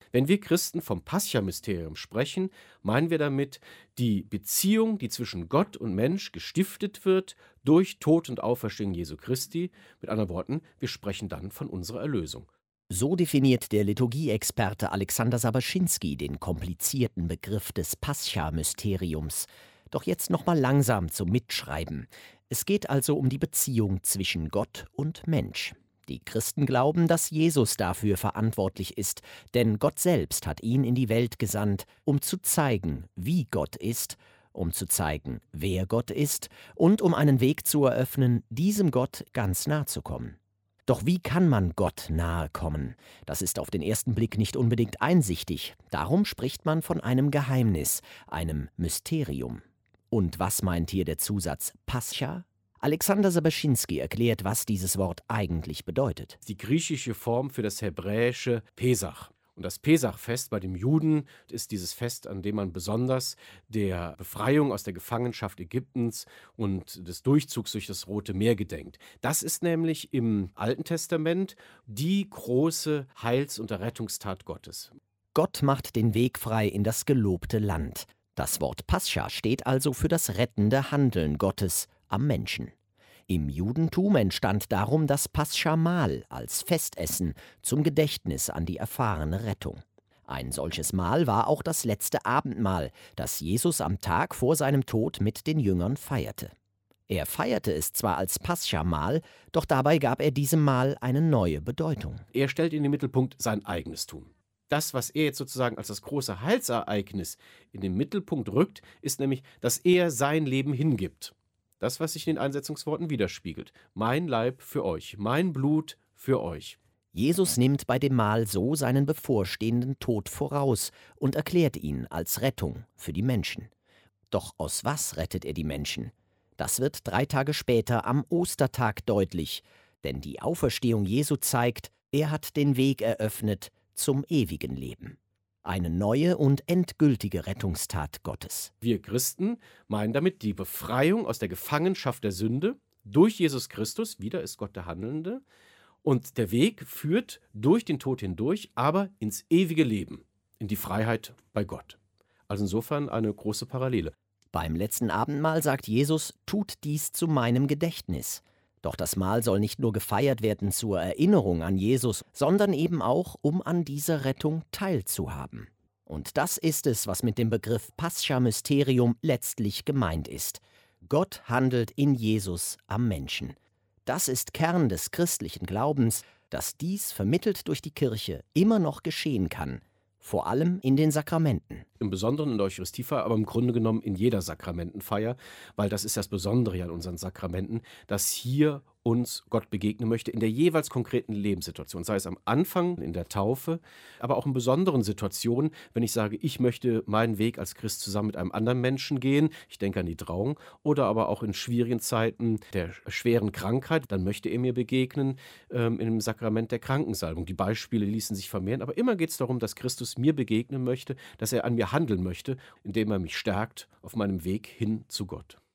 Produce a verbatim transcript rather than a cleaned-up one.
Wenn wir Christen vom Pascha-Mysterium sprechen, meinen wir damit die Beziehung, die zwischen Gott und Mensch gestiftet wird durch Tod und Auferstehung Jesu Christi. Mit anderen Worten, wir sprechen dann von unserer Erlösung. So definiert der Liturgieexperte Alexander Sabaschinski den komplizierten Begriff des Pascha-Mysteriums. Doch jetzt nochmal langsam zum Mitschreiben. Es geht also um die Beziehung zwischen Gott und Mensch. Die Christen glauben, dass Jesus dafür verantwortlich ist, denn Gott selbst hat ihn in die Welt gesandt, um zu zeigen, wie Gott ist, um zu zeigen, wer Gott ist und um einen Weg zu eröffnen, diesem Gott ganz nahe zu kommen. Doch wie kann man Gott nahe kommen? Das ist auf den ersten Blick nicht unbedingt einsichtig. Darum spricht man von einem Geheimnis, einem Mysterium. Und was meint hier der Zusatz Pascha? Alexander Sabaschinski erklärt, was dieses Wort eigentlich bedeutet. Die griechische Form für das hebräische Pesach. Und das Pesachfest bei den Juden ist dieses Fest, an dem man besonders der Befreiung aus der Gefangenschaft Ägyptens und des Durchzugs durch das Rote Meer gedenkt. Das ist nämlich im Alten Testament die große Heils- und Errettungstat Gottes. Gott macht den Weg frei in das gelobte Land. Das Wort Pascha steht also für das rettende Handeln Gottes am Menschen. Im Judentum entstand darum das Pascha-Mahl als Festessen zum Gedächtnis an die erfahrene Rettung. Ein solches Mahl war auch das letzte Abendmahl, das Jesus am Tag vor seinem Tod mit den Jüngern feierte. Er feierte es zwar als Pascha-Mahl, doch dabei gab er diesem Mahl eine neue Bedeutung. Er stellt in den Mittelpunkt sein eigenes Tun. Das, was er jetzt sozusagen als das große Heilsereignis in den Mittelpunkt rückt, ist nämlich, dass er sein Leben hingibt. Das, was sich in den Einsetzungsworten widerspiegelt. Mein Leib für euch, mein Blut für euch. Jesus nimmt bei dem Mahl so seinen bevorstehenden Tod voraus und erklärt ihn als Rettung für die Menschen. Doch aus was rettet er die Menschen? Das wird drei Tage später am Ostertag deutlich, denn die Auferstehung Jesu zeigt, er hat den Weg eröffnet zum ewigen Leben. Eine neue und endgültige Rettungstat Gottes. Wir Christen meinen damit die Befreiung aus der Gefangenschaft der Sünde durch Jesus Christus, wieder ist Gott der Handelnde, und der Weg führt durch den Tod hindurch, aber ins ewige Leben, in die Freiheit bei Gott. Also insofern eine große Parallele. Beim letzten Abendmahl sagt Jesus, tut dies zu meinem Gedächtnis. Doch das Mahl soll nicht nur gefeiert werden zur Erinnerung an Jesus, sondern eben auch, um an dieser Rettung teilzuhaben. Und das ist es, was mit dem Begriff Pascha-Mysterium letztlich gemeint ist. Gott handelt in Jesus am Menschen. Das ist Kern des christlichen Glaubens, dass dies vermittelt durch die Kirche immer noch geschehen kann, vor allem in den Sakramenten. Im Besonderen in der Eucharistiefeier, aber im Grunde genommen in jeder Sakramentenfeier, weil das ist das Besondere an unseren Sakramenten, dass hier uns Gott begegnen möchte in der jeweils konkreten Lebenssituation, sei es am Anfang in der Taufe, aber auch in besonderen Situationen, wenn ich sage, ich möchte meinen Weg als Christ zusammen mit einem anderen Menschen gehen, ich denke an die Trauung, oder aber auch in schwierigen Zeiten der schweren Krankheit, dann möchte er mir begegnen ähm, im Sakrament der Krankensalbung. Die Beispiele ließen sich vermehren, aber immer geht es darum, dass Christus mir begegnen möchte, dass er an mir handeln möchte, indem er mich stärkt auf meinem Weg hin zu Gott.